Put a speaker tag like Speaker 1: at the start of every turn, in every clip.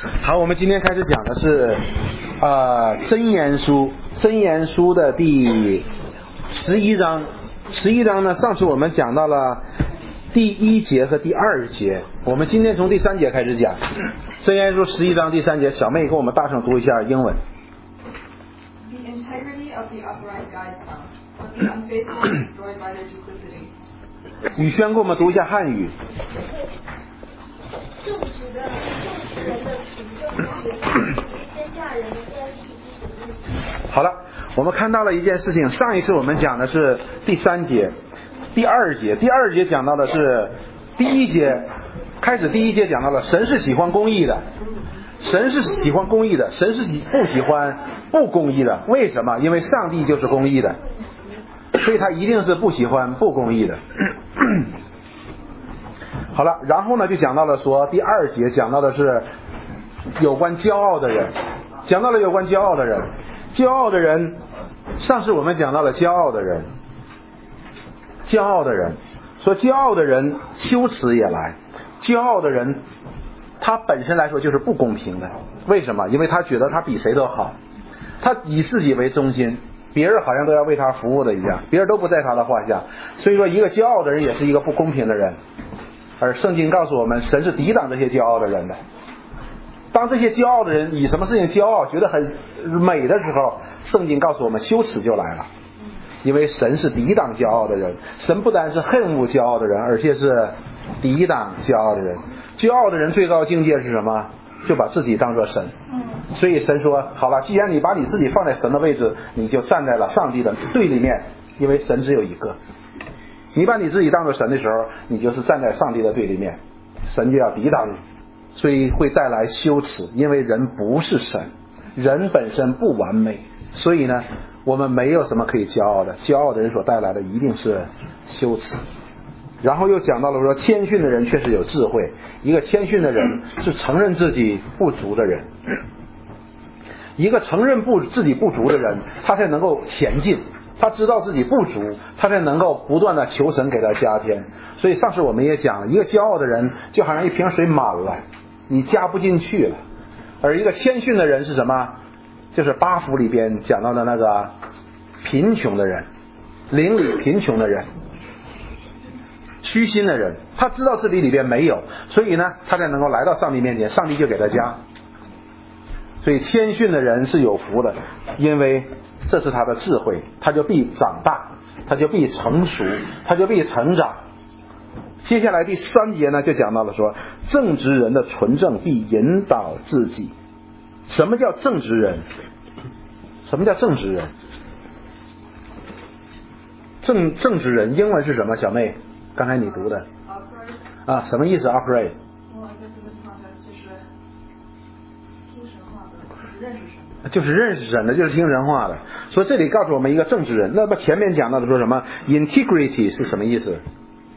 Speaker 1: 好，我们今天开始讲的是箴言书，箴言书的第11章。11章呢，上次我们讲到了第1节和第2节，我们今天从第3节开始讲。箴言书11章第3节，小妹跟我们大声读一下英文。
Speaker 2: The integrity of the upright guides them, but the unfaithful are destroyed by their duplicity.
Speaker 1: 宇轩给我们读一下汉语。
Speaker 3: 正直人的凭正直，天下人的天体地。
Speaker 1: 好了，我们看到了一件事情。上一次我们讲的是第3节、第2节。第2节讲到的是第1节，开始第1节讲到了神是喜欢公义的，神是喜欢公义的，神是不喜欢不公义的。为什么？因为上帝就是公义的，所以他一定是不喜欢不公义的。好了，然后呢就讲到了说第2节讲到的是有关骄傲的人，讲到了有关骄傲的人。骄傲的人，上次我们讲到了骄傲的人，骄傲的人说骄傲的人羞耻也来，骄傲的人他本身来说就是不公平的。为什么？因为他觉得他比谁都好，他以自己为中心，别人好像都要为他服务的一样，别人都不在他的话下。所以说一个骄傲的人也是一个不公平的人，而圣经告诉我们，神是抵挡这些骄傲的人的。当这些骄傲的人以什么事情骄傲觉得很美的时候，圣经告诉我们羞耻就来了。因为神是抵挡骄傲的人，神不单是恨恶骄傲的人，而且是抵挡骄傲的人。骄傲的人最高境界是什么？就把自己当作神。所以神说，好了，既然你把你自己放在神的位置，你就站在了上帝的对立面，因为神只有一个。你把你自己当作神的时候，你就是站在上帝的对立面，神就要抵挡你，所以会带来羞耻。因为人不是神，人本身不完美，所以呢我们没有什么可以骄傲的，骄傲的人所带来的一定是羞耻。然后又讲到了说，谦逊的人确实有智慧，一个谦逊的人是承认自己不足的人，一个承认自己不足的人，他才能够前进，他知道自己不足，他才能够不断的求神给他加添。所以上次我们也讲了，一个骄傲的人就好像一瓶水满了，你加不进去了。而一个谦逊的人是什么？就是8福里边讲到的那个贫穷的人，邻里贫穷的人，虚心的人，他知道自己里边没有，所以呢他才能够来到上帝面前，上帝就给他加。所以谦逊的人是有福的，因为这是他的智慧，他就必长大，他就必成熟，他就必成长。接下来第3节呢就讲到了说，正直人的纯正必引导自己。什么叫正直人？什么叫正直人？正直人英文是什么？小妹刚才你读的啊，什么意思 upright？ 就是认识神的，就是听神话的。所以这里告诉我们一个正直人。那么前面讲到的说什么 integrity 是什么意思？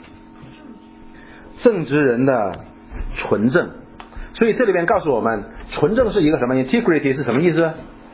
Speaker 1: 正直人的纯正。所以这里边告诉我们，纯正是一个什么？ integrity 是什么意思？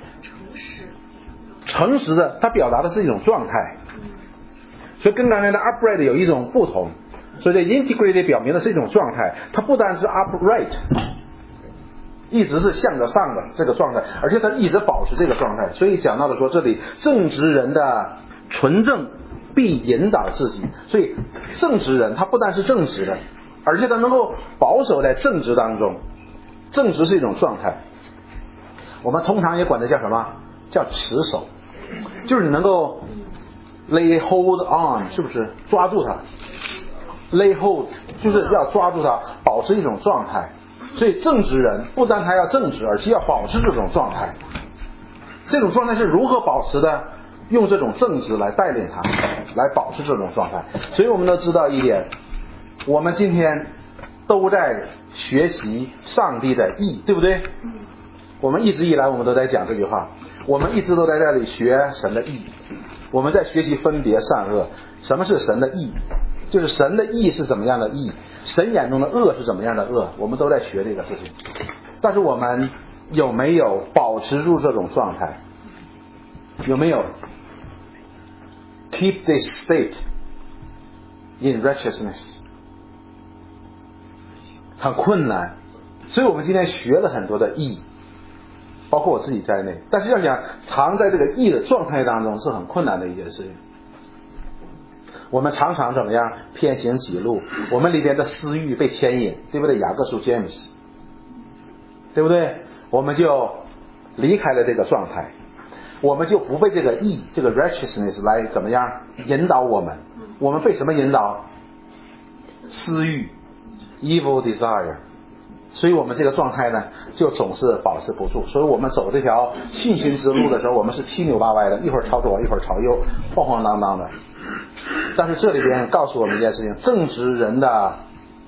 Speaker 1: 诚实的，它表达的是一种状态。所以跟刚才的 upright 有一种不同。所以这 integrity 表明的是一种状态，它不单是 upright，一直是向着上的这个状态，而且他一直保持这个状态。所以讲到了说，这里正直人的纯正必引导自己。所以正直人他不但是正直的，而且他能够保守在正直当中。正直是一种状态，我们通常也管它叫什么？叫持守，就是你能够 lay hold on， 是不是抓住它？ lay hold 就是要抓住它，保持一种状态。所以正直人不但他要正直，而且要保持这种状态。这种状态是如何保持的？用这种正直来带领他，来保持这种状态。所以我们都知道一点，我们今天都在学习上帝的义，对不对？我们一直以来我们都在讲这句话，我们一直都在这里学神的义，我们在学习分别善恶。什么是神的义？就是神的义是怎么样的义，神眼中的恶是怎么样的恶，我们都在学这个事情。但是我们有没有保持住这种状态？有没有 keep this state in righteousness？ 很困难， 所以我们今天学了很多的义，包括我自己在内，但是要想常在这个义的状态当中是很困难的一件事情。我们常常怎么样偏行己路，我们里边的私欲被牵引，对不对？雅各书 James， 对不对？我们就离开了这个状态，我们就不被这个义，这个 righteousness 来怎么样引导我们。我们被什么引导？私欲 evil desire。所以我们这个状态呢就总是保持不住。所以我们走这条信心之路的时候，我们是七扭八歪的，一会儿朝左一会儿朝右，晃晃荡荡的。但是这里边告诉我们一件事情，正直人的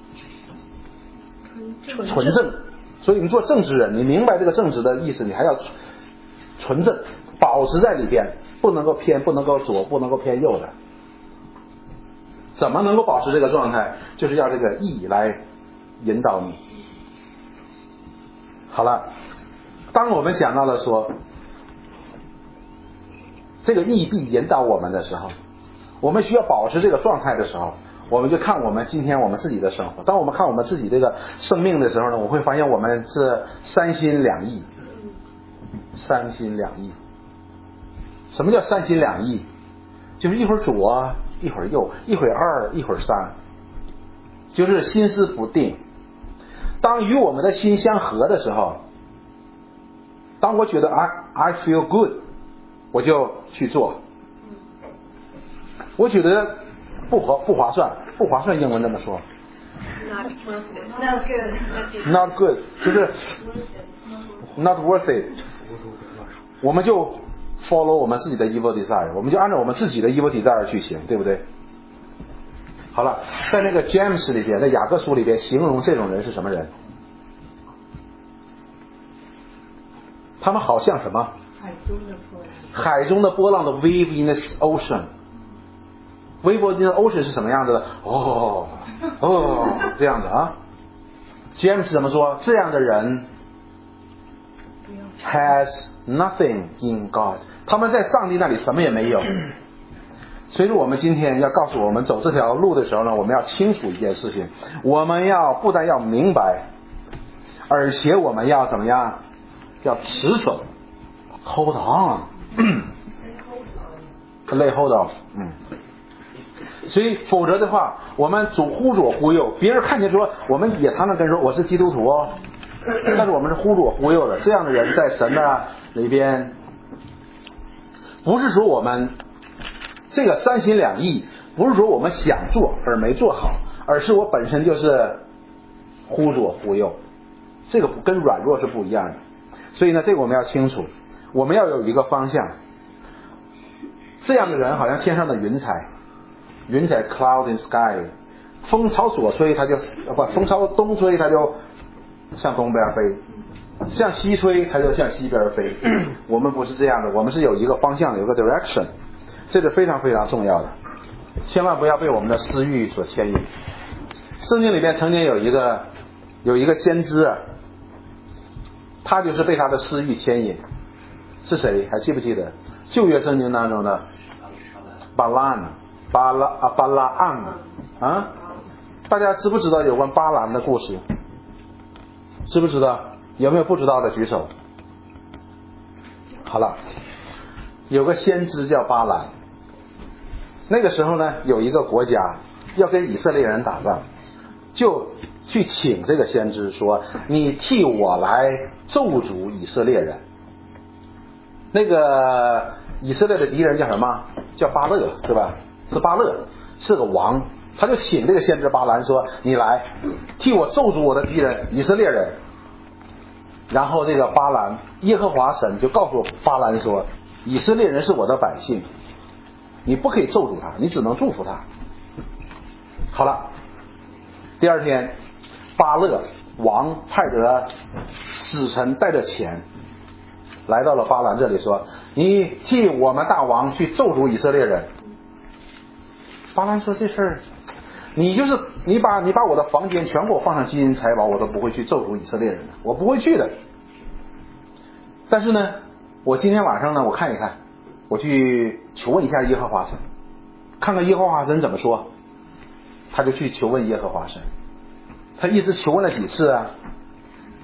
Speaker 1: 纯正。所以你做正直人，你明白这个正直的意思，你还要纯正，保持在里边，不能够偏，不能够左，不能够偏右的。怎么能够保持这个状态？就是要这个义来引导你。好了，当我们讲到了说这个义必引导我们的时候，我们需要保持这个状态的时候，我们就看我们今天我们自己的生活。当我们看我们自己这个生命的时候呢，我会发现我们是三心两意。三心两意。什么叫三心两意？就是一会儿左一会儿右，一会儿二一会儿三，就是心思不定。当与我们的心相合的时候，当我觉得 I feel good， 我就去做。我觉得不划算，不划算英文这么说 not good 就是 not worth it， 我们就 follow 我们自己的 evil desire， 我们就按照我们自己的 evil desire 去行，对不对？好了，在那个 James 里边，在雅各书里边形容这种人是什么人？他们好像什么？海中的波浪的 wave in the ocean。wave in the ocean 是什么样子的？这样的啊。James 怎么说？这样的人 has nothing in God， 他们在上帝那里什么也没有。所以说我们今天要告诉我们走这条路的时候呢，我们要清楚一件事情，我们要不但要明白，而且我们要怎么样？要持守 hold on lay hold of。 所以否则的话，我们忽左忽右，别人看见说，我们也常常跟人说我是基督徒哦，但是我们是忽左忽右的。这样的人在神的里边，不是说我们这个三心两意，不是说我们想做而没做好，而是我本身就是忽左忽右，这个跟软弱是不一样的。所以呢，这个我们要清楚，我们要有一个方向。这样的人好像天上的云彩 cloud in sky， 风朝左吹他就风朝东吹他就向东边飞，向西吹他就向西边飞。我们不是这样的，我们是有一个方向的，有个 direction， 这是非常非常重要的，千万不要被我们的私欲所牵引。圣经里面曾经有一个先知啊，他就是被他的私欲牵引。是谁？还记不记得旧约圣经当中的巴拉岸啊？大家知不知道有关巴兰的故事？知不知道？有没有不知道的举手？好了，有个先知叫巴兰。那个时候呢，有一个国家要跟以色列人打仗，就去请这个先知说，你替我来咒诅以色列人。那个以色列的敌人叫什么？叫巴勒，是吧？是巴勒，是个王。他就请这个先知巴兰说，你来替我咒诅我的敌人以色列人。然后这个巴兰，耶和华神就告诉巴兰说，以色列人是我的百姓，你不可以咒诅他，你只能祝福他。好了，第二天巴勒王派得使臣带着钱来到了巴兰这里说，你替我们大王去咒诅以色列人。巴兰说，这事儿你把我的房间全给我放上金银财宝，我都不会去咒诅以色列人的，我不会去的。但是呢，我今天晚上呢，我看一看，我去求问一下耶和华神，看看耶和华神怎么说。他就去求问耶和华神，他一直求问了几次啊？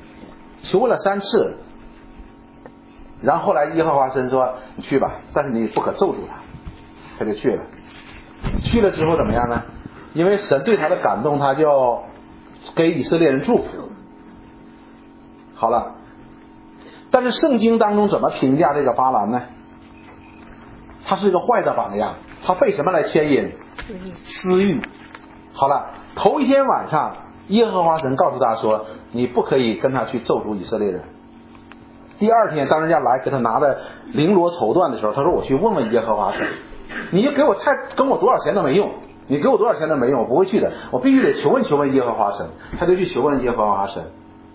Speaker 1: 求问了3次，然后后来耶和华神说你去吧，但是你不可咒诅他，他就去了。去了之后怎么样呢？因为神对他的感动，他就给以色列人祝福。好了，但是圣经当中怎么评价这个巴兰呢？他是一个坏的榜样，他被什么来牵引？私欲。好了，头一天晚上耶和华神告诉他说你不可以跟他去咒诅以色列人。第二天当人家来给他拿的绫罗绸缎的时候，他说我去问问耶和华神，你就给我跟我多少钱都没用，你给我多少钱都没用，我不会去的，我必须得求问耶和华神。他就去求问耶和华神。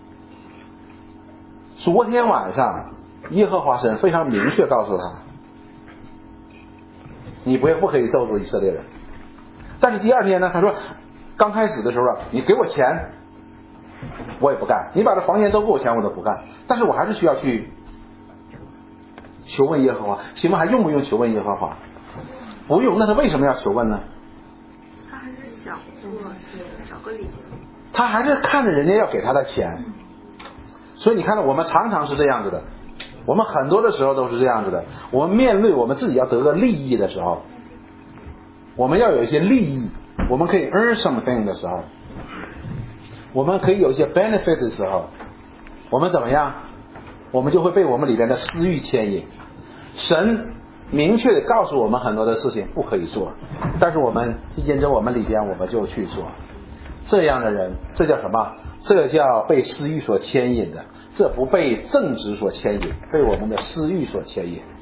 Speaker 1: 昨天晚上耶和华神非常明确告诉他你不可以咒诅以色列人。但是第二天呢，他说刚开始的时候你给我钱我也不干，你把这房间都给我钱我都不干，但是我还是需要去求问耶和华。请问还用不用求问耶和华？不用。那他为什么要求问呢？
Speaker 4: 他还是想找个理由，
Speaker 1: 他还是看着人家要给他的钱。所以你看到我们常常是这样子的，我们很多的时候都是这样子的。我们面对我们自己要得个利益的时候，我们要有一些利益，我们可以 earn something 的时候，我们可以有一些 benefit 的时候，我们怎么样？我们就会被我们里边的私欲牵引。神明确的告诉我们很多的事情不可以做，但是我们因着我们里边我们就去做。这样的人，这叫什么？这叫被私欲所牵引的，这不被正直所牵引，被我们的私欲所牵引。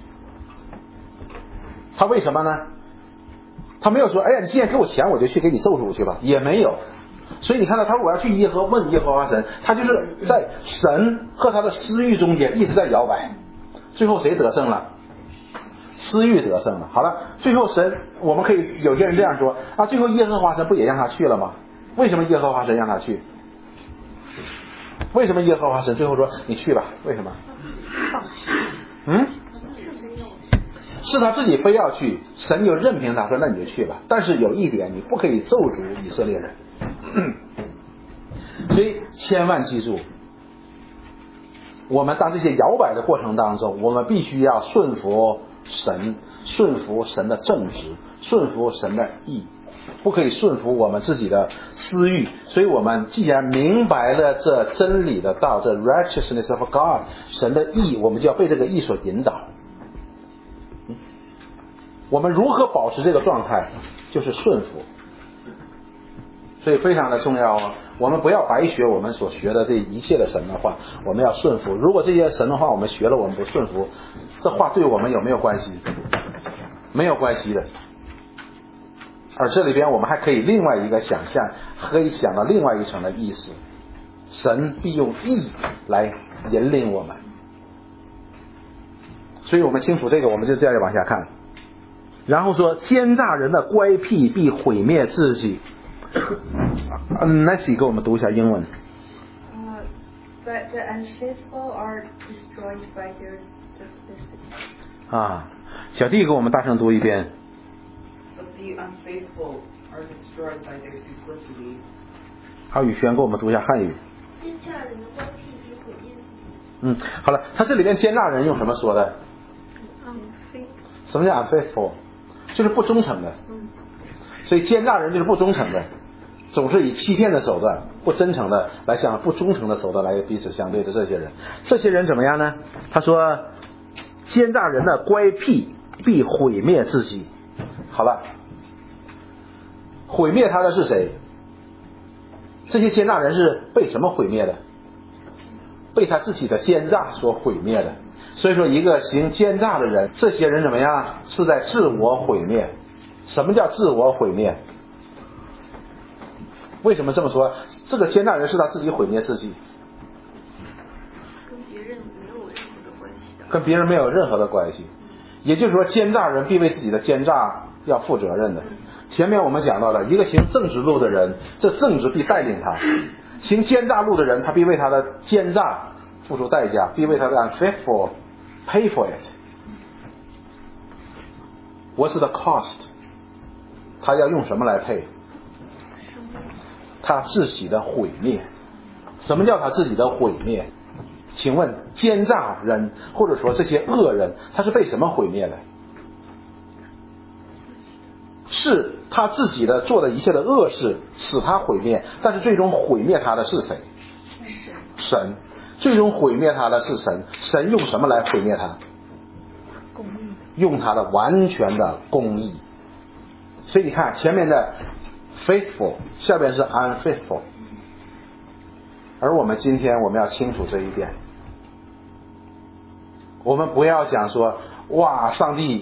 Speaker 1: 他为什么呢？他没有说哎呀你既然给我钱我就去给你咒诅去吧，也没有。所以你看到他我要去问耶和华神，他就是在神和他的私欲中间一直在摇摆。最后谁得胜了？私欲得胜了。好了，最后神，我们可以有些人这样说啊，最后耶和华神不也让他去了吗？为什么耶和华神让他去？为什么耶和华神最后说你去吧？为什么？是他自己非要去，神就任凭他说那你就去吧。但是有一点，你不可以咒诅以色列人。所以千万记住，我们当这些摇摆的过程当中，我们必须要顺服神，顺服神的正直，顺服神的义，不可以顺服我们自己的私欲。所以我们既然明白了这真理的道，这 righteousness of God 神的义，我们就要被这个义所引导。我们如何保持这个状态？就是顺服。所以非常的重要哦，我们不要白学我们所学的这一切的神的话，我们要顺服。如果这些神的话我们学了，我们不顺服，这话对我们有没有关系？没有关系的。而这里边我们还可以另外一个想象，可以想到另外一层的意思，神必用义来引领我们。所以我们清楚这个，我们就这样往下看。然后说奸诈人的乖僻必毁灭自己。Nancy 给我们读一下英文。
Speaker 4: But the unfaithful are destroyed by their duplicity.
Speaker 1: 啊，小弟给我们大声读一遍。
Speaker 5: But the unfaithful are destroyed by their duplicity.
Speaker 1: 好，宇轩给我们读一下汉语。
Speaker 3: 奸诈人的乖僻必毁灭自己。
Speaker 1: 好了，他这里边奸诈人用什么说的？什么叫 unfaithful？ 就是不忠诚的。所以奸诈人就是不忠诚的，总是以欺骗的手段、不真诚的来向不忠诚的手段来彼此相对的这些人。这些人怎么样呢？他说奸诈人的乖僻必毁灭自己。好了，毁灭他的是谁？这些奸诈人是被什么毁灭的？被他自己的奸诈所毁灭的。所以说一个行奸诈的人，这些人怎么样？是在自我毁灭。什么叫自我毁灭？为什么这么说？这个奸诈人是他自己毁灭自己，
Speaker 4: 跟别人没有任何的关系的。
Speaker 1: 跟别人没有任何的关系。也就是说奸诈人必为自己的奸诈要负责任的。前面我们讲到了一个行正直路的人，这正直必带领他；行奸诈路的人，他必为他的奸诈付出代价，必为他的 unfaithful pay for it. What's the cost? 他要用什么来配？他自己的毁灭。什么叫他自己的毁灭？ 请问奸诈人或者说这些恶人，他是被什么毁灭的？是他自己的做的一切的恶事使他毁灭，但是最终毁灭他的是谁？神。最终毁灭他的是神。神用什么来毁灭他？
Speaker 4: 公义。
Speaker 1: 用他的完全的公义。所以你看前面的 faithful， 下边是 unfaithful。而我们今天我们要清楚这一点，我们不要讲说哇上帝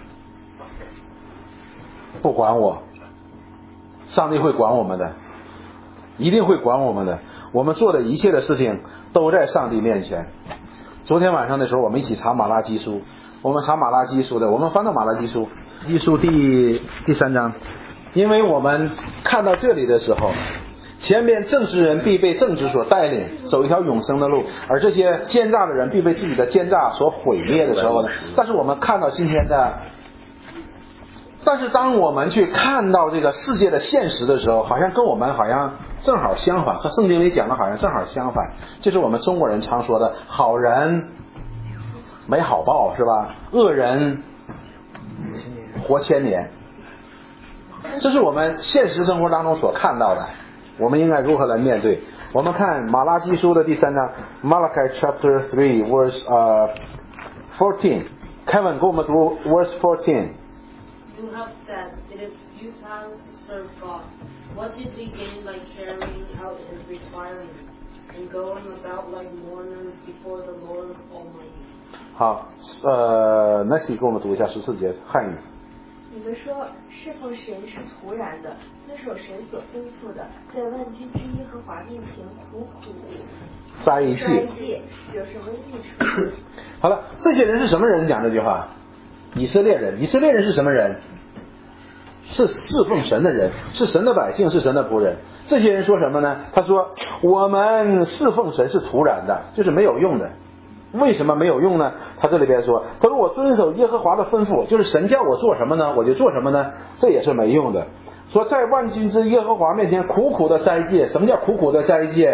Speaker 1: 不管我，上帝会管我们的，一定会管我们的。我们做的一切的事情都在上帝面前。昨天晚上的时候我们一起查马拉基书，我们查马拉基书的，我们翻到马拉基书第3章。因为我们看到这里的时候，前面正直人必被正直所带领，走一条永生的路，而这些奸诈的人必被自己的奸诈所毁灭的时候呢，但是我们看到今天的，但是当我们去看到这个世界的现实的时候，好像跟我们好像正好相反，和圣经里讲的好像正好相反。这是我们中国人常说的好人没好报，是吧？恶人活千年。这是我们现实生活当中所看到的，我们应该如何来面对？我们看马拉基书的第3章 Malachi chapter 3 verse 14。 Kevin 给我们读 verse 14。
Speaker 6: You have said, it is futile to serve God. What did we gain by carrying out his requirements and going about like mourners before the Lord Almighty?
Speaker 1: 好，Nancy 给我们读一下14节汉语。
Speaker 3: 你们说侍奉神是徒然的，遵守神所吩咐的，在万军之耶和华面前苦
Speaker 1: 斋戒
Speaker 3: 有什么益处？
Speaker 1: 好了，这些人是什么人？讲这句话，以色列人。以色列人是什么人？是侍奉神的人，是神的百姓，是神的仆人。这些人说什么呢？他说我们侍奉神是徒然的，就是没有用的。为什么没有用呢？他这里边说，他说我遵守耶和华的吩咐，就是神叫我做什么呢我就做什么呢，这也是没用的。说在万军之耶和华面前苦苦的斋戒。什么叫苦苦的斋戒？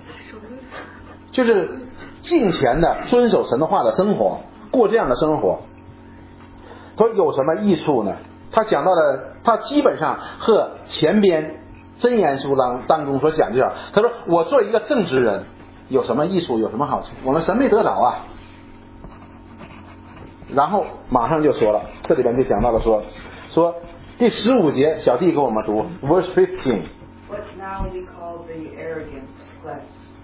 Speaker 1: 就是敬虔的遵守神的话的生活，过这样的生活。说有什么益处呢？他讲到的，他基本上和前边箴言书当中所讲的，他说我做一个正直人有什么益处，有什么好处？我们神没得着啊。然后马上就说了，这里边就讲到了说第15节，小弟给我们读 verse 15。
Speaker 5: What now we call the arrogant blessed.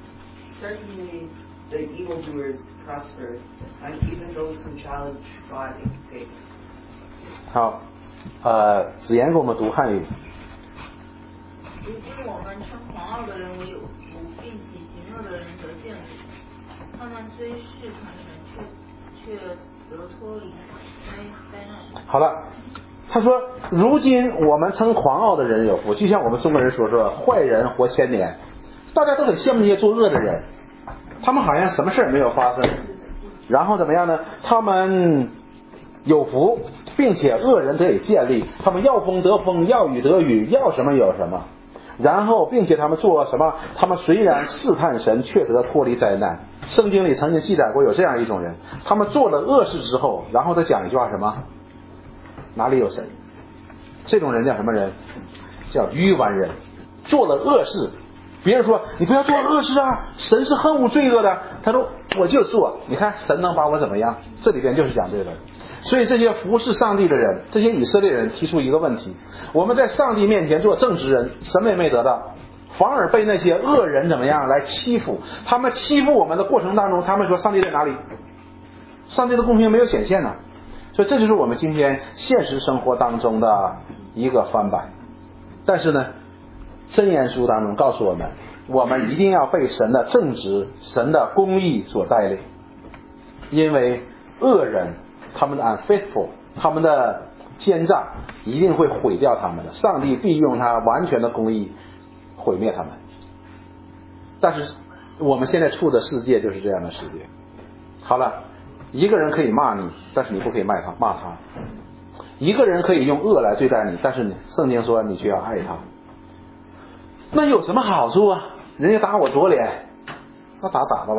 Speaker 5: Certainly the evildoers prosper, and even those who challenge God escape.
Speaker 1: 好，子言给我们读汉语。
Speaker 7: 如今我们称狂傲的人为有福，并且行恶的人得见苦。他们虽试探神，却得脱离灾难。
Speaker 1: 好了，他说如今我们称狂傲的人有福，就像我们中国人所说坏人活千年。大家都很羡慕那些作恶的人，他们好像什么事没有发生，然后怎么样呢？他们有福，并且恶人得以建立，他们要风得风，要雨得雨，要什么有什么。然后并且他们做什么？他们虽然试探神，却得脱离灾难。圣经里曾经记载过有这样一种人，他们做了恶事之后，然后他讲一句话什么？哪里有神？这种人叫什么人？叫愚顽人。做了恶事，别人说你不要做恶事啊，神是恨恶罪恶的。他说我就做，你看神能把我怎么样？这里边就是讲这个。所以这些服侍上帝的人，这些以色列人提出一个问题：我们在上帝面前做正直人，什么也没得到，反而被那些恶人怎么样来欺负。他们欺负我们的过程当中，他们说上帝在哪里？上帝的公平没有显现呢。所以这就是我们今天现实生活当中的一个翻版。但是呢，箴言书当中告诉我们，我们一定要被神的正直、神的公义所带领，因为恶人他们的 unfaithful， 他们的奸诈一定会毁掉他们的，上帝必用他完全的公义毁灭他们。但是我们现在处的世界就是这样的世界。好了，一个人可以骂你，但是你不可以骂他。一个人可以用恶来对待你，但是圣经说你却要爱他。那有什么好处啊？人家打我左脸，那打吧，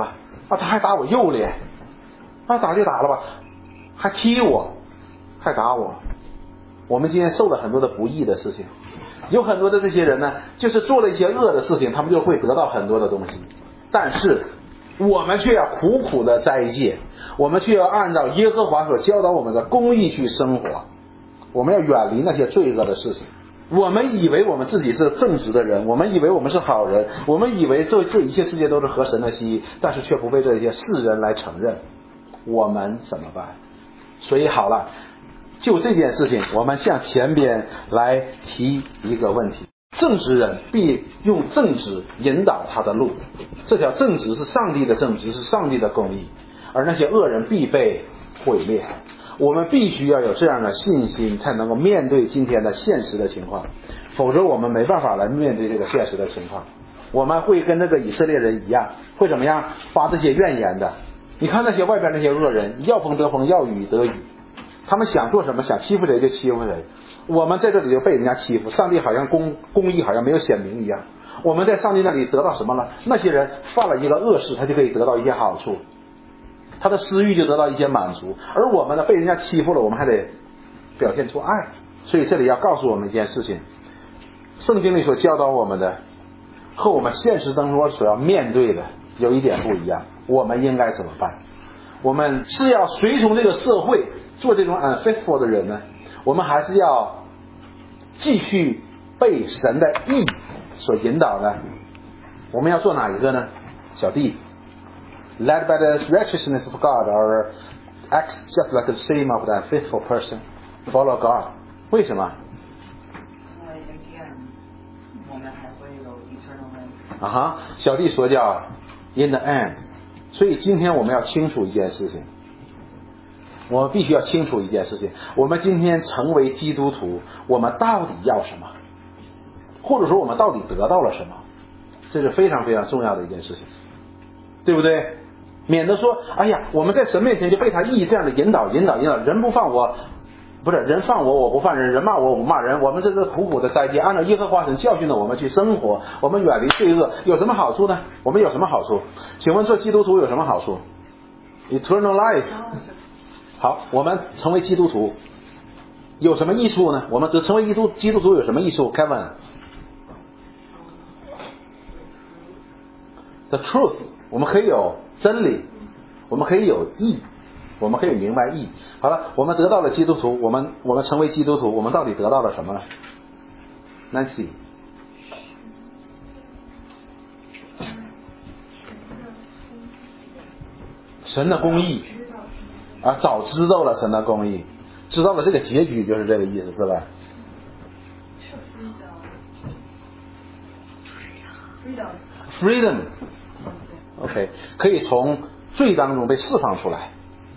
Speaker 1: 啊，他还打我右脸，啊，打就打了吧，还踢我，还打我。我们今天受了很多的不义的事情，有很多的这些人呢，就是做了一些恶的事情，他们就会得到很多的东西，但是我们却要苦苦的斋戒，我们却要按照耶和华所教导我们的公义去生活，我们要远离那些罪恶的事情。我们以为我们自己是正直的人，我们以为我们是好人，我们以为这一切世界都是合神的心意，但是却不被这些世人来承认，我们怎么办？所以好了，就这件事情，我们向前边来提一个问题：正直人必用正直引导他的路，这条正直是上帝的正直，是上帝的公义，而那些恶人必被毁灭。我们必须要有这样的信心，才能够面对今天的现实的情况，否则我们没办法来面对这个现实的情况。我们会跟这个以色列人一样，会怎么样？发这些怨言的。你看那些外边那些恶人，要风得风，要雨得雨，他们想做什么，想欺负谁就欺负谁。我们在这里就被人家欺负，上帝好像公义好像没有显明一样。我们在上帝那里得到什么了？那些人犯了一个恶事，他就可以得到一些好处，他的私欲就得到一些满足，而我们呢，被人家欺负了，我们还得表现出爱。所以这里要告诉我们一件事情，圣经里所教导我们的和我们现实当中所要面对的有一点不一样。我们应该怎么办？我们是要随从这个社会做这种 unfaithful 的人呢，我们还是要继续被神的义所引导呢？我们要做哪一个呢？小弟，led by the righteousness of God, or act just like the same of the faithful person, follow God. 为什么？
Speaker 5: 因为 again 我们还会有 eternal life。
Speaker 1: 啊哈，小弟说叫 in the end。所以今天我们要清楚一件事情，我们必须要清楚一件事情：我们今天成为基督徒，我们到底要什么？或者说我们到底得到了什么？这是非常非常重要的一件事情，对不对？免得说，哎呀，我们在神面前就被他义这样的引导，人不犯我，不是人犯我，我不犯人，人骂我，我不骂人。我们这是苦苦的斋戒，按照耶和华神教训的我们去生活，我们远离罪恶，有什么好处呢？我们有什么好处？请问做基督徒有什么好处 ？Eternal life。好，我们成为基督徒有什么益处呢？我们成为基督徒有什么益处 ？Kevin。The truth， 我们可以有真理，我们可以有义，我们可以明白义。好了，我们得到了基督徒，我们成为基督徒，我们到底得到了什么呢 ？Nancy， 神的公义啊，早知道了神的公义，知道了这个结局就是这个意思，是吧？Freedom。OK， 可以从罪当中被释放出来。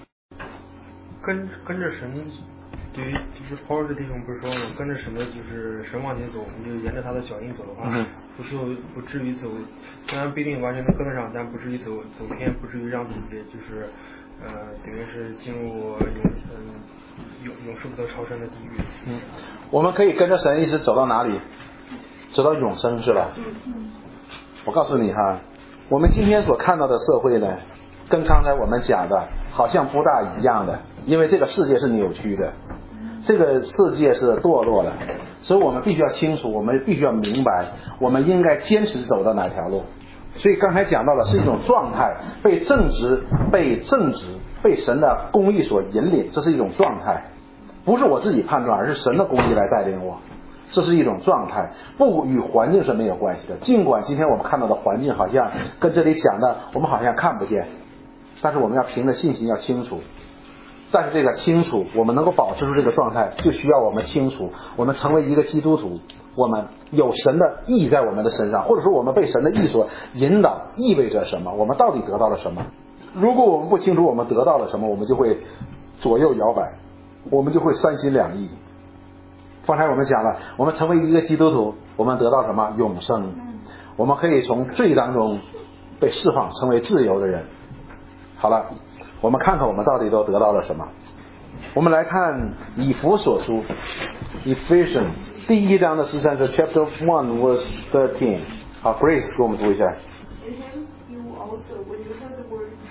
Speaker 8: 跟着神，对于就是 Paul 的弟兄不是说吗？跟着神的就是神往前走，你就沿着他的脚印走的话，不至于走，虽然不一定完全能跟得上，但不至于走偏，不至于让自己就是等于是进入永世不得超生的地狱。
Speaker 1: 我们可以跟着神一直走到哪里？走到永生是吧？我告诉你哈，我们今天所看到的社会呢，跟刚才我们讲的好像不大一样的，因为这个世界是扭曲的，这个世界是堕落的，所以我们必须要清楚，我们必须要明白，我们应该坚持走到哪条路。所以刚才讲到的是一种状态，被正直、被神的公义所引领，这是一种状态，不是我自己判断，而是神的公义来带领我。这是一种状态，不与环境是没有关系的。尽管今天我们看到的环境好像跟这里讲的我们好像看不见，但是我们要凭着信心要清楚。但是这个清楚，我们能够保持住这个状态，就需要我们清楚，我们成为一个基督徒，我们有神的义在我们的身上，或者说我们被神的义所引导，意味着什么？我们到底得到了什么？如果我们不清楚我们得到了什么，我们就会左右摇摆，我们就会三心两意。方才我们讲了，我们成为一个基督徒，我们得到什么？永生。我们可以从罪当中被释放，成为自由的人。好了，我们看看我们到底都得到了什么。我们来看以弗所书 Ephesians 第1章的13节 Chapter 1 verse 13。好 ，Grace 给我们读一下。
Speaker 3: In him you also, when you heard the word of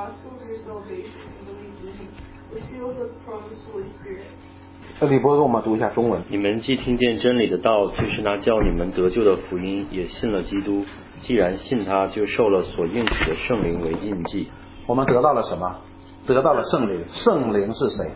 Speaker 2: gospel of your salvation and believed in him, was sealed with the promised Holy Spirit.
Speaker 1: 李波给我们读一下中文。
Speaker 9: 你们既听见真理的道，就是那叫你们得救的福音，也信了基督。既然信他，就受了所应许的圣灵为印记。
Speaker 1: 我们得到了什么？得到了圣灵。圣灵是谁？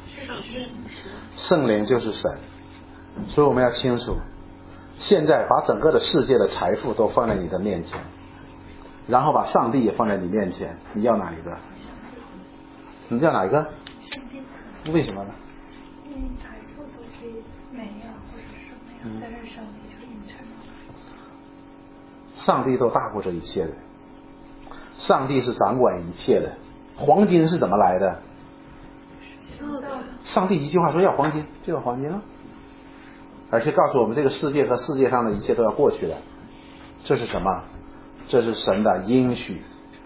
Speaker 1: 圣灵就是神。所以我们要清楚，现在把整个的世界的财富都放在你的面前，然后把上帝也放在你面前，你要哪一个？你要哪一个？为什么呢？
Speaker 3: 因为财富都是美呀，或者什么呀，但是上帝就隐藏了。
Speaker 1: 上帝都大过这一切的，上帝是掌管一切的。黄金是怎么来的？上帝一句话说要黄金，就有黄金了。而且告诉我们，这个世界和世界上的一切都要过去了。这是什么？这是神的应许。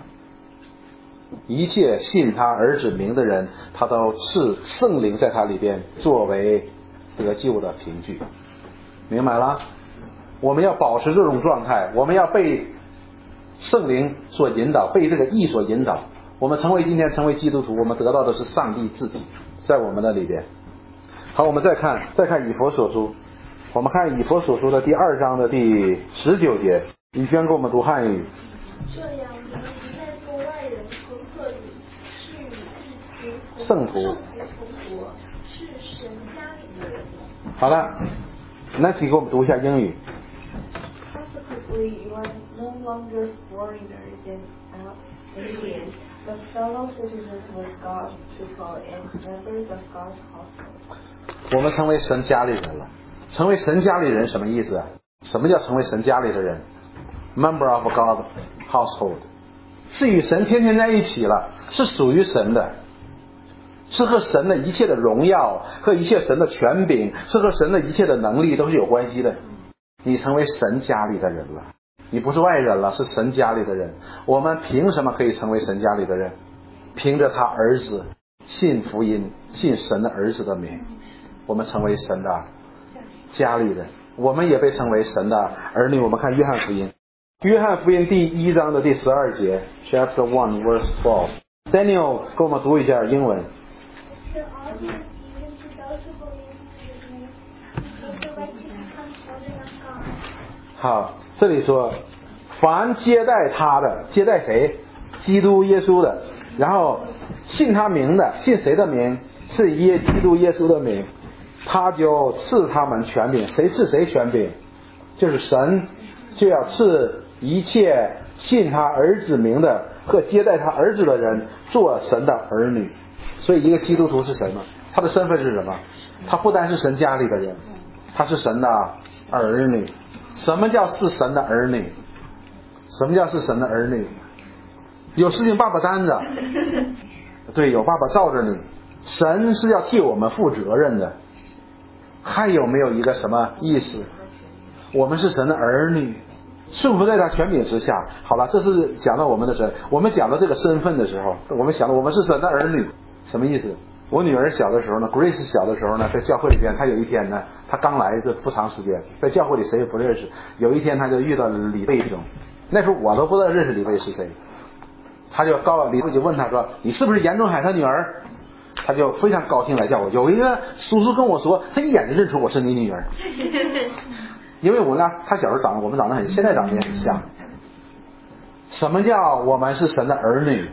Speaker 1: 一切信他儿子名的人，他都是圣灵在他里边作为得救的凭据。明白了？我们要保持这种状态，我们要被圣灵所引导，被这个义所引导。我们今天成为基督徒，我们得到的是上帝自己在我们的里边。好，我们再看以弗所书，我们看以弗所书的第2章的第19节。李娟给我们读汉语。
Speaker 3: 这样，你们不再做外人和客旅，是与一群
Speaker 1: 圣徒
Speaker 3: 同国，是神家里的人。
Speaker 1: 好了，Nancy给我们读一下英语。
Speaker 3: Consequently, you are no longer foreigners and aliens, but fellow citizens with God's people and members of God's household.
Speaker 1: 我们成为神家里人了。成为神家里人什么意思啊？什么叫成为神家里的人？ Member of God's household， 是与神天天在一起了，是属于神的，是和神的一切的荣耀和一切神的权柄，是和神的一切的能力都是有关系的。你成为神家里的人了，你不是外人了，是神家里的人。我们凭什么可以成为神家里的人？凭着他儿子信福音，信神的儿子的名，我们成为神的家里人，我们也被称为神的儿女。我们看约翰福音，约翰福音第1章的第12节 ，Chapter 1 verse 12。Daniel 给我们读一下英文。好，这里说，凡接待他的，接待谁？基督耶稣的，然后信他名的，信谁的名？是基督耶稣的名，他就赐他们权柄。谁赐谁权柄？就是神就要赐一切信他儿子名的和接待他儿子的人做神的儿女。所以一个基督徒是什么？他的身份是什么？他不单是神家里的人，他是神的儿女。什么叫是神的儿女？什么叫是神的儿女？有事情爸爸担着，对，有爸爸罩着你。神是要替我们负责任的。还有没有一个什么意思？我们是神的儿女，顺服在他权柄之下。好了，这是讲到我们的神。我们讲到这个身份的时候，我们想到我们是神的儿女，什么意思？我女儿小的时候呢 ，Grace 小的时候呢，在教会里边，她有一天呢，她刚来这不长时间，在教会里谁也不认识。有一天她就遇到李卫兄，那时候我都不知道认识李卫是谁，他就李卫就问他说：“你是不是严仲海他女儿？”他就非常高兴来叫我。有一个叔叔跟我说，他一眼就认出我是你女儿，因为他小时候我们长得很，现在长得也很像。什么叫我们是神的儿女？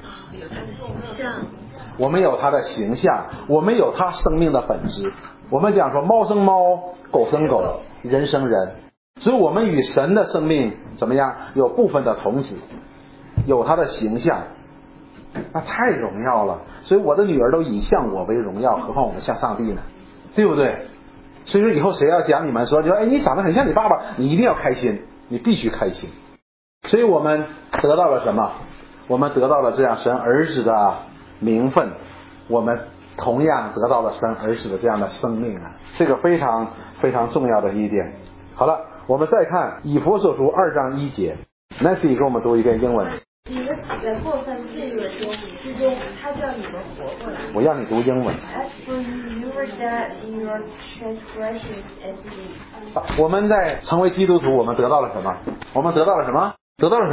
Speaker 1: 我们有他的形象，我们有他生命的本质。我们讲说猫生猫，狗生狗，人生人，所以我们与神的生命怎么样？有部分的同质，有他的形象，那太荣耀了。所以我的女儿都以向我为荣耀，何况我们像上帝呢？对不对？所以说以后谁要讲你们说，就你长得很像你爸爸，你一定要开心，你必须开心。所以我们得到了什么？我们得到了这样神儿子的名分，我们同样得到了神儿子的这样的生命啊，这个非常非常重要的一点。好了，我们再看以弗所书2章1节 ，Nancy 给我们读一遍英文。
Speaker 3: 你们死在过犯罪恶之中，他叫你们活过来。
Speaker 1: 我让你读英文。
Speaker 3: As for you, you were dead in your transgressions and sins.
Speaker 1: 我们在成为基督徒，我们得到了什么？我们得到了什么？得到了什么？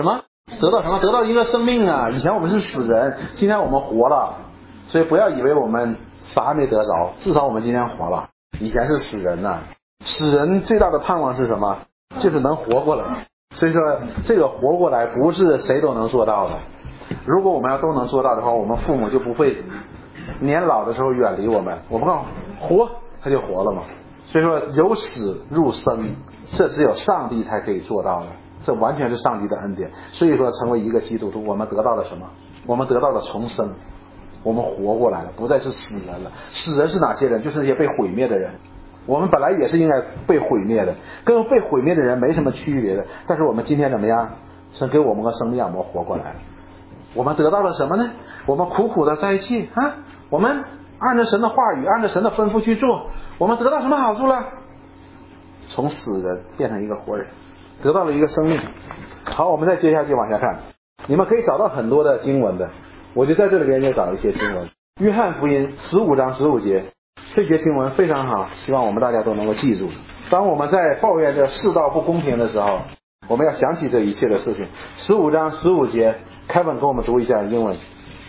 Speaker 1: 得到什么？得到一个生命啊！以前我们是死人，今天我们活了，所以不要以为我们啥没得着，至少我们今天活了。以前是死人呐，死人最大的盼望是什么？就是能活过来。所以说这个活过来不是谁都能做到的。如果我们要都能做到的话，我们父母就不会年老的时候远离我们。我们告活，他就活了嘛。所以说由死入生，这只有上帝才可以做到的，这完全是上帝的恩典。所以说成为一个基督徒，我们得到了什么？我们得到了重生，我们活过来了，不再是死人了。死人是哪些人？就是那些被毁灭的人。我们本来也是应该被毁灭的，跟被毁灭的人没什么区别的。但是我们今天怎么样？神给我们个生命，我们活过来了。我们得到了什么呢？我们苦苦的在一起啊，我们按照神的话语，按照神的吩咐去做，我们得到什么好处了？从死人变成一个活人，得到了一个生命。好，我们再接下去往下看，你们可以找到很多的经文的，我就在这里边就找一些经文。约翰福音15章15节，这节经文非常好，希望我们大家都能够记住。当我们在抱怨这世道不公平的时候，我们要想起这一切的事情。15章15节，Kevin 给我们读一下英文。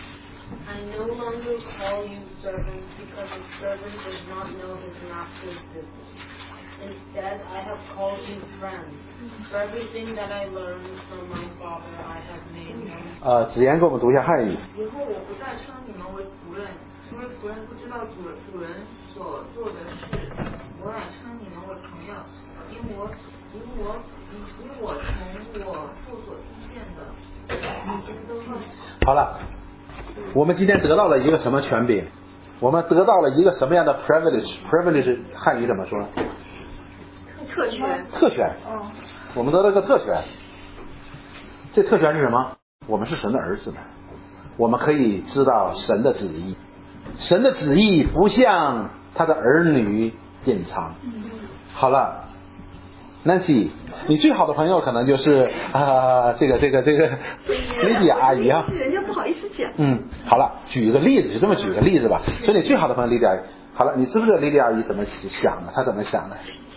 Speaker 6: I no longer call you servants because a servant does not know his master's business. Instead, I have called you friends. For everything that I learned from my Father, I have made known.
Speaker 1: 子言给我们读一下汉语。
Speaker 7: 以后我不再称你们为仆人，因为仆人不知道主人所做的事，我乃称你们为朋友，因我从我父所听见的，你们都问。
Speaker 1: 好了，我们今天得到了一个什么权柄？我们得到了一个什么样的 privilege？privilege 汉语怎么说？
Speaker 7: 特权。
Speaker 1: 特权。我们得到一个特权。这特权是什么？我们是神的儿子们，我们可以知道神的旨意。神的旨意不像他的儿女隐藏。好了，Nancy， 你最好的朋友可能就是这个莉迪亚阿姨啊。
Speaker 4: 人家不好意思讲。
Speaker 1: 好了，举一个例子，就这么举个例子吧。所以你最好的朋友莉迪亚阿姨，好了，你知不知道莉迪亚阿姨怎么想的？她怎么想的？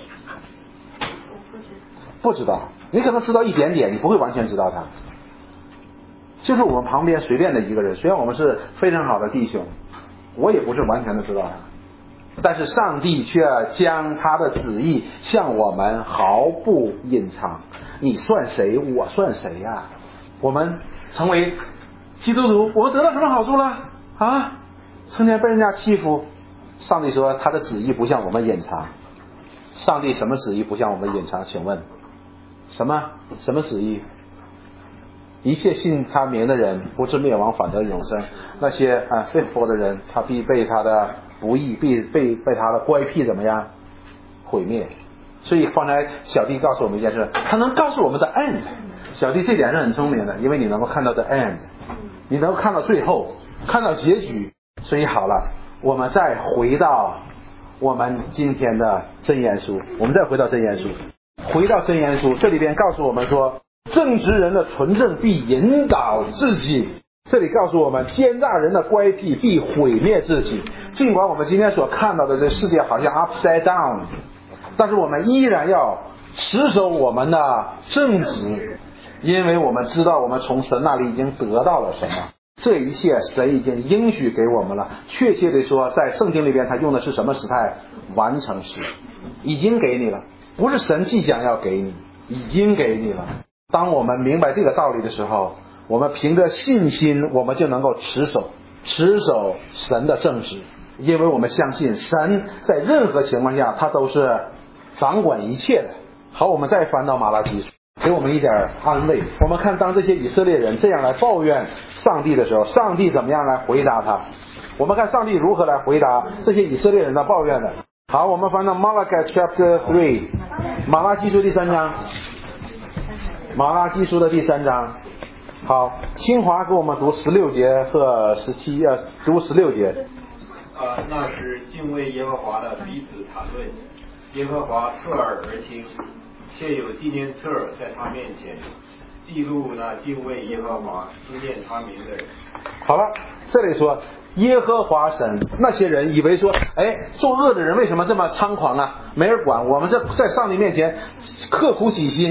Speaker 1: 不知道，你可能知道一点点，你不会完全知道她。就是我们旁边随便的一个人，虽然我们是非常好的弟兄，我也不是完全的知道他，但是上帝却将他的旨意向我们毫不隐藏。你算谁？我算谁呀？我们成为基督徒，我们得到什么好处了啊？成天被人家欺负，上帝说他的旨意不向我们隐藏。上帝什么旨意不向我们隐藏？请问什么旨意？一切信他名的人不至灭亡，反得永生。那些faithful的人，他必被他的不义，被他的乖僻怎么样毁灭。所以方才小弟告诉我们一件事，他能告诉我们的 end。小弟这点是很聪明的，因为你能够看到的 end， 你能够看到最后，看到结局。所以好了，我们再回到我们今天的箴言书，回到箴言书，这里边告诉我们说，正直人的纯正必引导自己。这里告诉我们，奸诈人的乖僻必毁灭自己。尽管我们今天所看到的这世界好像 upside down， 但是我们依然要持守我们的正直，因为我们知道我们从神那里已经得到了什么。这一切神已经应许给我们了。确切的说，在圣经里边他用的是什么时态？完成时，已经给你了，不是神即将要给你，已经给你了。当我们明白这个道理的时候，我们凭着信心，我们就能够持守神的正直，因为我们相信神在任何情况下他都是掌管一切的。好，我们再翻到马拉基，给我们一点安慰。我们看当这些以色列人这样来抱怨上帝的时候，上帝怎么样来回答他？我们看上帝如何来回答这些以色列人的抱怨的。好，我们翻到 Malachi chapter 3， 马拉基书第3章，马拉基书的第3章。好，清华给我们读16节和17，读16节。
Speaker 10: 那时敬畏耶和华的彼此谈论，耶和华侧耳而听，且有纪念册在他面前，记录那敬畏耶和华、思念他名的人。
Speaker 1: 好了，这里说耶和华神，那些人以为说，作恶的人为什么这么猖狂啊？没人管，我们在上帝面前刻苦己心，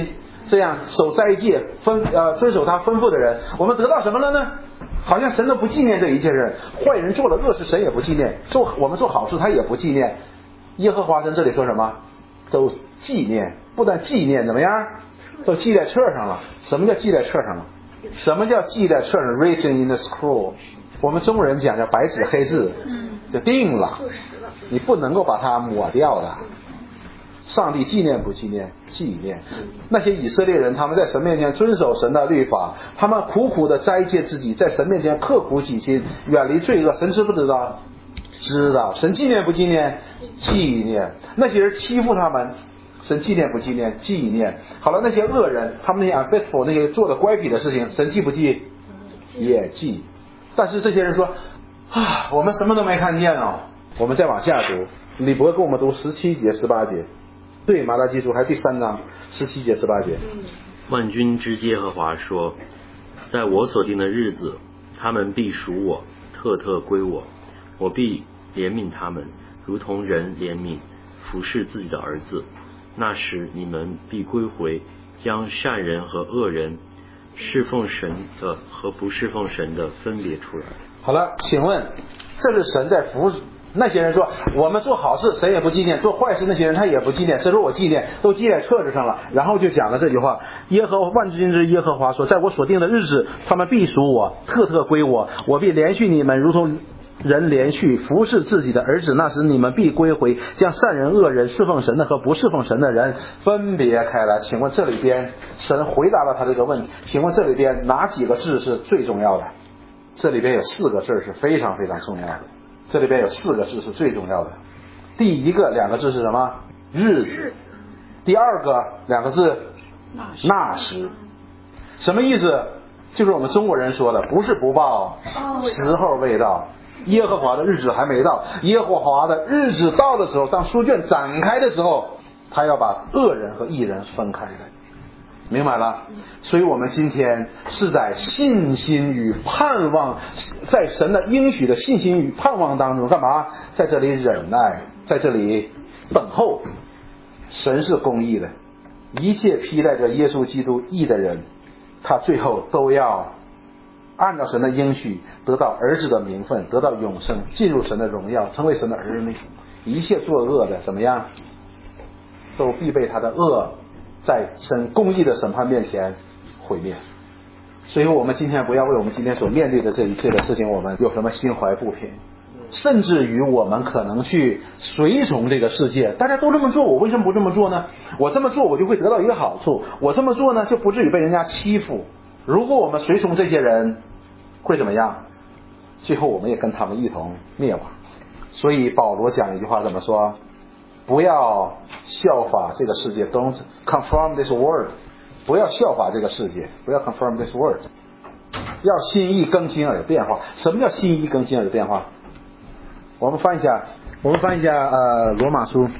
Speaker 1: 这样守斋戒遵守他吩咐的人，我们得到什么了呢？好像神都不纪念这一切人，坏人做了恶事神也不纪念，我们做好事他也不纪念。耶和华神这里说什么？都纪念，不但纪念，怎么样？都记在册上了。什么叫记在册上了？什么叫记在册上 ？Written in the scroll。我们中国人讲叫白纸黑字，就定了，你不能够把它抹掉的。上帝纪念不纪念？纪念。那些以色列人，他们在神面前遵守神的律法，他们苦苦的斋戒自己，在神面前刻苦己心，远离罪恶。神知不知道？知道。神纪念不纪念？纪念。那些人欺负他们，神纪念不纪念？纪念。好了，那些恶人，他们那些 unfaithful 那些做的乖僻的事情，神记不记？也记。但是这些人说啊，我们什么都没看见哦。我们再往下读，李博跟我们读17节18节。对，马拉基书还第3章17节18节。
Speaker 9: 万军之耶和华说，在我所定的日子，他们必属我，特特归我，我必怜悯他们，如同人怜悯服侍自己的儿子。那时你们必归回，将善人和恶人，侍奉神的和不侍奉神的分别出来。
Speaker 1: 好了，请问这是神在服那些人说我们做好事神也不纪念，做坏事那些人他也不纪念，谁说我纪念？都记在册子上了。然后就讲了这句话，万军之耶和华说，在我所定的日子，他们必属我，特特归我，我必连续你们，如同人连续服侍自己的儿子。那时你们必归回，将善人恶人侍奉神的和不侍奉神的人分别开来。请问这里边神回答了他这个问题，请问这里边哪几个字是最重要的？这里边有4个字是非常非常重要的，这里边有4个字是最重要的。第一个2个字是什么？日子。第2个2个字那时。什么意思？就是我们中国人说的，不是不报，时候未到，耶和华的日子还没到。耶和华的日子到的时候，当书卷展开的时候，他要把恶人和义人分开的。明白了？所以我们今天是在信心与盼望，在神的应许的信心与盼望当中干嘛？在这里忍耐，在这里等候。神是公义的，一切披戴着耶稣基督义的人，他最后都要按照神的应许得到儿子的名分，得到永生，进入神的荣耀，成为神的儿女。一切作恶的怎么样？都必被他的恶在神公义的审判面前毁灭。所以我们今天不要为我们今天所面对的这一切的事情我们有什么心怀不平，甚至于我们可能去随从这个世界，大家都这么做，我为什么不这么做呢？我这么做我就会得到一个好处，我这么做呢就不至于被人家欺负。如果我们随从这些人会怎么样？最后我们也跟他们一同灭亡。所以保罗讲一句话怎么说？不要效法这个世界 ，Don't conform this world。不要效法这个世界，不要 conform this world。要心意更新而变化。什么叫心意更新而变化？我们翻一下罗马书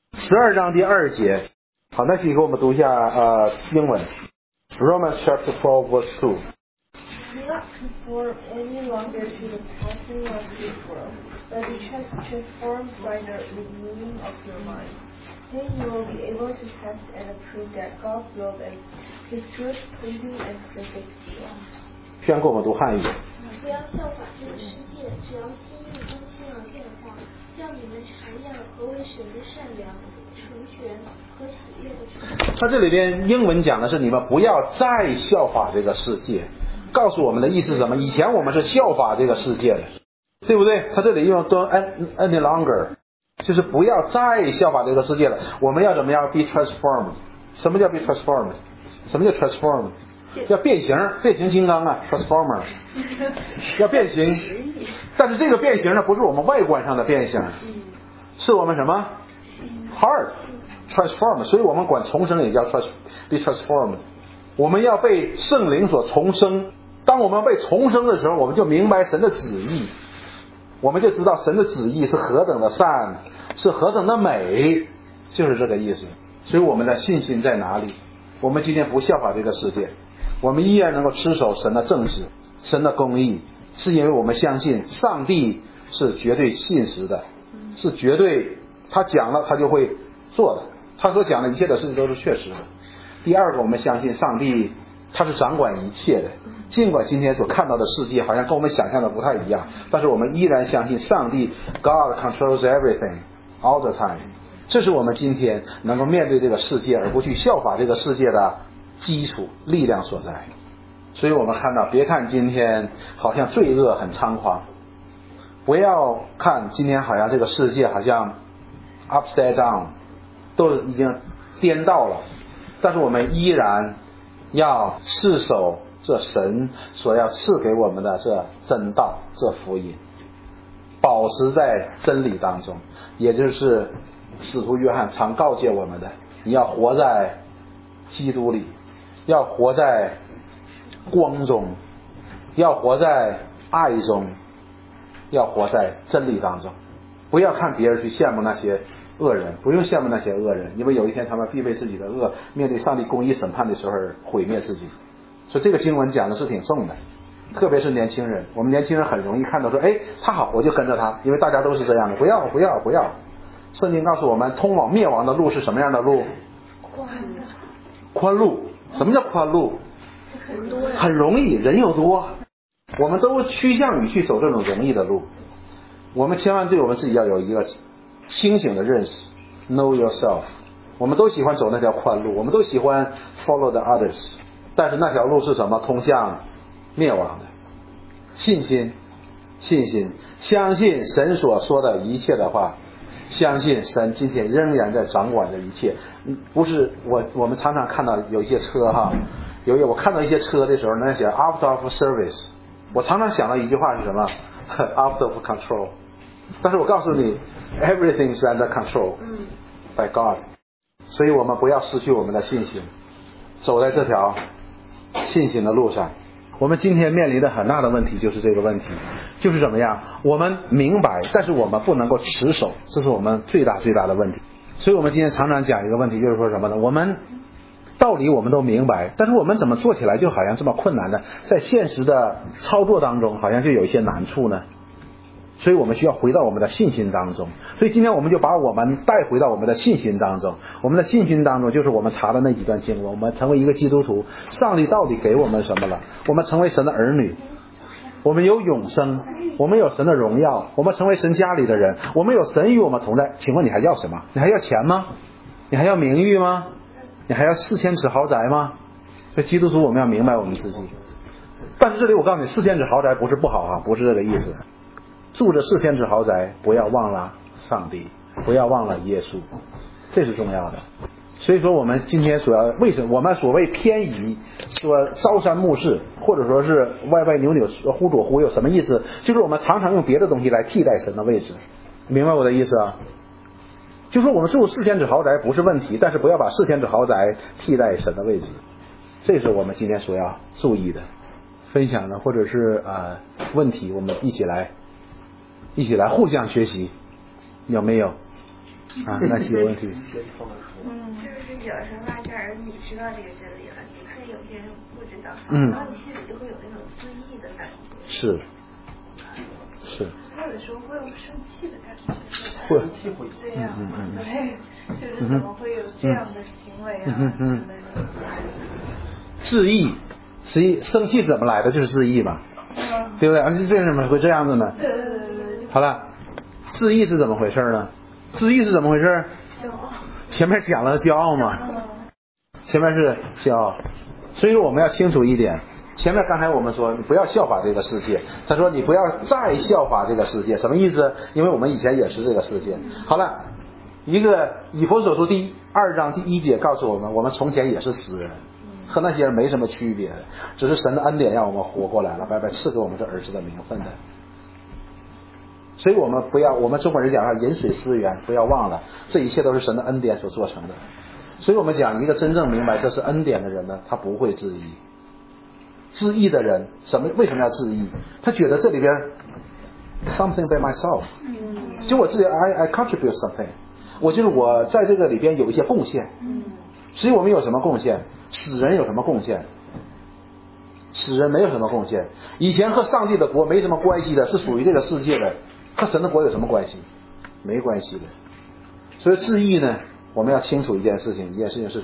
Speaker 1: 12章第2节。好，那请给我们读一下英文。Romans chapter 12 verse 2。
Speaker 3: Do not conform any longer to the pattern of this world, but be transformed by the renewing of your mind. Then you will be able to test and approve that God's will is His good, pleasing, and perfect will.
Speaker 1: 宣给我们读汉语。
Speaker 11: 不要效法这个世界，只要心意更新而变化，叫你们尝验何为神的善良、纯全和喜悦的事。
Speaker 1: 他这里边英文讲的是你们不要再效法这个世界，告诉我们的意思是什么？以前我们是效法这个世界的，对不对？他这里用 don't any longer， 就是不要再效法这个世界了。我们要怎么样 ？Be transformed。什么叫 be transformed？ 什么叫 transformed？ 要变形，变形金刚啊 ，transformer， 要变形。但是这个变形呢，不是我们外观上的变形，是我们什么 heart transform。所以我们管重生也叫 be transformed。我们要被圣灵所重生。当我们被重生的时候，我们就明白神的旨意，我们就知道神的旨意是何等的善，是何等的美，就是这个意思。所以我们的信心在哪里？我们今天不效法这个世界，我们依然能够持守神的正直、神的公义，是因为我们相信上帝是绝对信实的，是绝对他讲了他就会做的，他所讲的一切的事情都是确实的。 第二个，我们相信上帝他是掌管一切的，尽管今天所看到的世界好像跟我们想象的不太一样，但是我们依然相信上帝 God controls everything all the time。 这是我们今天能够面对这个世界而不去效法这个世界的基础力量所在。所以我们看到，别看今天好像罪恶很猖狂，不要看今天好像这个世界好像 upside down 都已经颠倒了，但是我们依然要持守这神所要赐给我们的这真道，这福音，保持在真理当中，也就是使徒约翰常告诫我们的，你要活在基督里，要活在光中，要活在爱中，要活在真理当中。不要看别人去羡慕那些恶人，不用羡慕那些恶人，因为有一天他们必为自己的恶面对上帝公义审判的时候毁灭自己。所以这个经文讲的是挺重的，特别是年轻人，我们年轻人很容易看到说，哎，他好我就跟着他，因为大家都是这样的。不要不要不要，圣经告诉我们，通往灭亡的路是什么样的路？宽路。什么叫宽路？很容易，人又多，我们都趋向于去走这种容易的路。我们千万对我们自己要有一个清醒的认识 Know yourself。 我们都喜欢走那条宽路，我们都喜欢 follow the others， 但是那条路是什么？通向灭亡的。信心，相信神所说的一切的话，相信神今天仍然在掌管着一切。不是我们常常看到有一些车哈，我看到一些车的时候那写 out of service， 我常常想到一句话是什么out of control， 但是我告诉你 everything is under control by God。 所以我们不要失去我们的信心，走在这条信心的路上。我们今天面临的很大的问题就是这个问题，就是怎么样，我们明白，但是我们不能够持守，这是我们最大的问题。所以我们今天常常讲一个问题，就是说什么呢？我们道理我们都明白，但是我们怎么做起来就好像这么困难呢？在现实的操作当中好像就有一些难处呢。所以我们需要回到我们的信心当中。所以今天我们就把我们带回到我们的信心当中。我们的信心当中就是我们查的那几段经文，我们成为一个基督徒，上帝到底给我们什么了？我们成为神的儿女，我们有永生，我们有神的荣耀，我们成为神家里的人，我们有神与我们同在。请问你还要什么？你还要钱吗？你还要名誉吗？你还要4000尺豪宅吗？所以基督徒我们要明白我们自己。但是这里我告诉你，4000尺豪宅不是不好啊，不是这个意思。住着4000尺豪宅，不要忘了上帝，不要忘了耶稣，这是重要的。所以说我们今天为什么我们所谓偏移，说朝三暮四，或者说是歪歪扭扭，忽左忽右，什么意思？就是我们常常用别的东西来替代神的位置，明白我的意思啊？就说我们住4000尺豪宅不是问题，但是不要把4000尺豪宅替代神的位置，这是我们今天所要注意的。分享的或者是问题，我们一起来互相学习，有没有那些问题？
Speaker 11: 就是有时候吧，假如你知道这个真理了，你看有些人不知道，然后你心里就会有那种自义的感觉。是。
Speaker 2: 有的时候会有生气的感觉。
Speaker 1: 会。
Speaker 2: 对呀，对，就是怎么会有这样的行为啊？
Speaker 1: 自义，实际生气怎么来的？就是自义嘛，对不对？而且这怎么会这样子呢？好了，自义是怎么回事呢？自义是怎么回事？前面讲了骄傲嘛，前面是骄傲，所以说我们要清楚一点。前面刚才我们说你不要效法这个世界，他说你不要再效法这个世界，什么意思？因为我们以前也是这个世界。好了，一个以弗所书第2章第1节告诉我们，我们从前也是死人，和那些人没什么区别，只是神的恩典让我们活过来了，白白赐给我们这儿子的名分的。所以我们不要，我们中国人讲说饮水思源，不要忘了这一切都是神的恩典所做成的。所以我们讲一个真正明白这是恩典的人呢，他不会质疑。质疑的人为什么要质疑？他觉得这里边 something by myself， 就我自己 I contribute something， 我在这个里边有一些贡献。所以我们有什么贡献？死人有什么贡献？死人没有什么贡献。以前和上帝的国没什么关系的，是属于这个世界的，和神的国有什么关系？没关系的。所以质疑呢，我们要清楚一件事情是什么呢？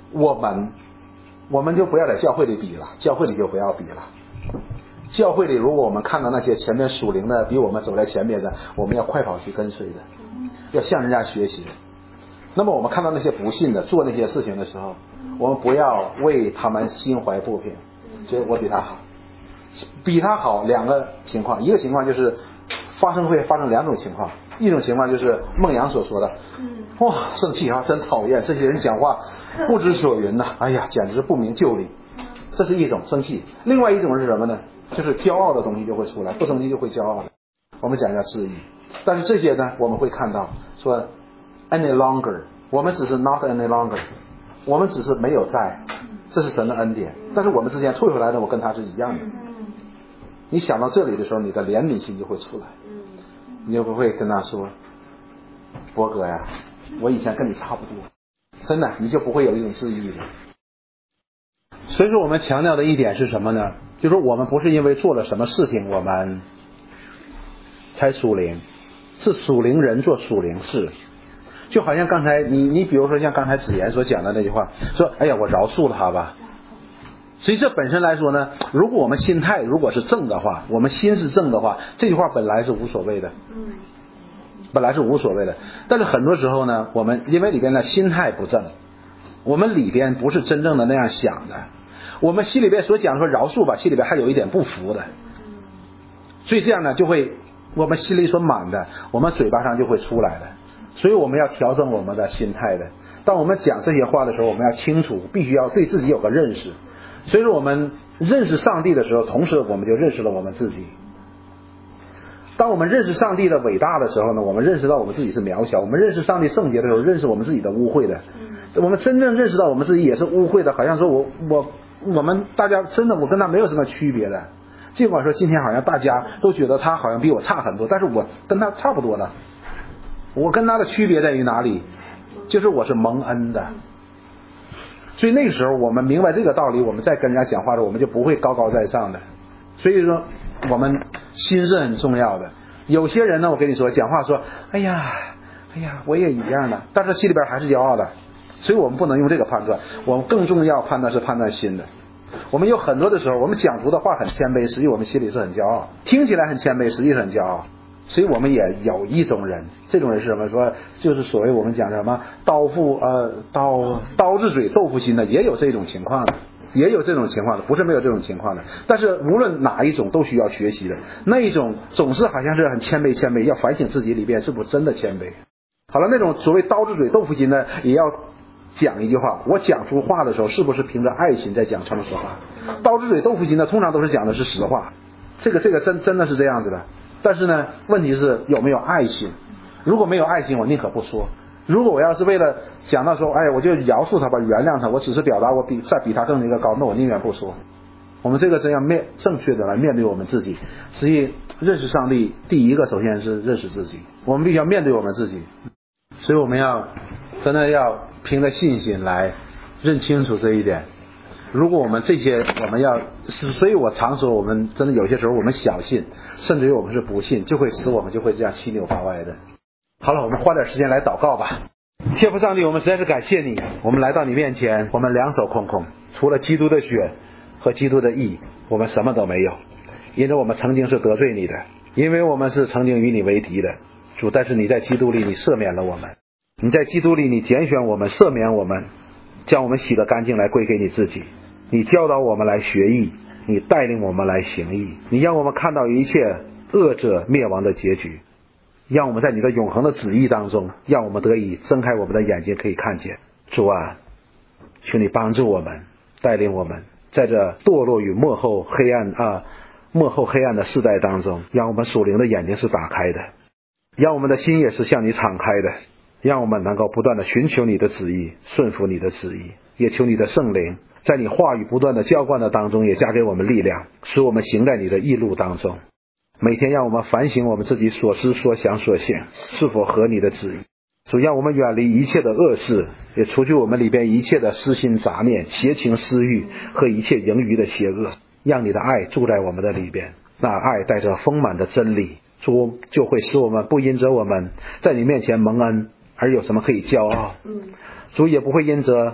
Speaker 1: 我们就不要在教会里比了，教会里就不要比了。教会里如果我们看到那些前面属灵的比我们走在前面的，我们要快跑去跟随的，要向人家学习。那么我们看到那些不信的做那些事情的时候，我们不要为他们心怀不平，觉得我比他好。比他好两个情况，一个情况就是会发生两种情况，一种情况就是孟阳所说的，哇，生气啊，真讨厌，这些人讲话不知所云呐，哎呀，简直不明就里，这是一种生气。另外一种是什么呢？就是骄傲的东西就会出来，不生气就会骄傲的。我们讲一下质疑，但是这些呢，我们会看到说 any longer， 我们只是 not any longer， 我们只是没有在，这是神的恩典。但是我们之前退回来的，我跟他是一样的。你想到这里的时候，你的怜悯心就会出来，你就不会跟他说，伯哥呀，我以前跟你差不多，真的，你就不会有一种质疑的。所以说我们强调的一点是什么呢？就是我们不是因为做了什么事情我们才属灵，是属灵人做属灵事。就好像刚才你比如说像刚才子言所讲的那句话，说哎呀我饶恕了他吧。所以这本身来说呢，如果我们心态如果是正的话，我们心是正的话，这句话本来是无所谓的，本来是无所谓的。但是很多时候呢，我们因为里边的心态不正，我们里边不是真正的那样想的，我们心里边所讲说饶恕吧，心里边还有一点不服的，所以这样呢就会我们心里所满的，我们嘴巴上就会出来的。所以我们要调整我们的心态的。当我们讲这些话的时候，我们要清楚，必须要对自己有个认识。所以说我们认识上帝的时候，同时我们就认识了我们自己。当我们认识上帝的伟大的时候呢，我们认识到我们自己是渺小。我们认识上帝圣洁的时候，认识我们自己的污秽的。我们真正认识到我们自己也是污秽的，好像说我们大家真的我跟他没有什么区别的。尽管说今天好像大家都觉得他好像比我差很多，但是我跟他差不多的。我跟他的区别在于哪里？就是我是蒙恩的。所以那个时候我们明白这个道理，我们在跟人家讲话的时候，我们就不会高高在上的。所以说我们心是很重要的。有些人呢，我跟你说讲话说哎呀我也一样的，但是心里边还是骄傲的。所以我们不能用这个判断，我们更重要判断是判断心的。我们有很多的时候，我们讲出的话很谦卑，实际我们心里是很骄傲，听起来很谦卑，实际是很骄傲。所以我们也有一种人，这种人是什么？说就是所谓我们讲什么刀子嘴豆腐心的，也有这种情况的，也有这种情况的，不是没有这种情况的。但是无论哪一种都需要学习的。那一种总是好像是很谦卑，要反省自己里边是不是真的谦卑。好了，那种所谓刀子嘴豆腐心的，也要讲一句话，我讲出话的时候是不是凭着爱心在讲诚实话？刀子嘴豆腐心的通常都是讲的是实话，这个真的是这样子的。但是呢，问题是有没有爱心？如果没有爱心，我宁可不说。如果我要是为了讲到说，哎，我就饶恕他吧，原谅他，我只是表达我比他更一个高，那我宁愿不说。我们这个真要正确的来面对我们自己。所以认识上帝，第一个首先是认识自己，我们必须要面对我们自己。所以我们要真的要凭着信心来认清楚这一点。如果我们这些我们要，所以我常说我们真的有些时候我们小信，甚至于我们是不信，就会使我们就会这样七扭八歪的。好了，我们花点时间来祷告吧。天父上帝，我们实在是感谢你，我们来到你面前，我们两手空空，除了基督的血和基督的义，我们什么都没有。因为我们曾经是得罪你的，因为我们是曾经与你为敌的，主，但是你在基督里你赦免了我们，你在基督里你拣选我们，赦免我们，将我们洗得干净来归给你自己。你教导我们来学义，你带领我们来行义，你让我们看到一切恶者灭亡的结局，让我们在你的永恒的旨意当中，让我们得以睁开我们的眼睛可以看见。主啊，求你帮助我们，带领我们在这堕落与末后黑暗的世代当中，让我们属灵的眼睛是打开的，让我们的心也是向你敞开的，让我们能够不断的寻求你的旨意，顺服你的旨意，也求你的圣灵在你话语不断的浇灌的当中，也加给我们力量，使我们行在你的义路当中。每天让我们反省我们自己所思所想所行是否合你的旨意。主，让我们远离一切的恶事，也除去我们里边一切的私心杂念、邪情私欲和一切盈余的邪恶，让你的爱住在我们的里边。那爱带着丰满的真理，主就会使我们不因着我们在你面前蒙恩而有什么可以骄傲，主也不会因着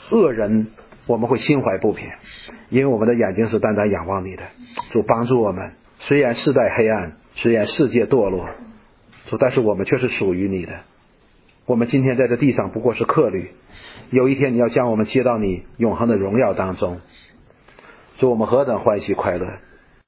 Speaker 1: 恶人我们会心怀不平，因为我们的眼睛是单单仰望你的。主帮助我们，虽然世代黑暗，虽然世界堕落，主，但是我们却是属于你的。我们今天在这地上不过是客旅，有一天你要将我们接到你永恒的荣耀当中。主，我们何等欢喜快乐！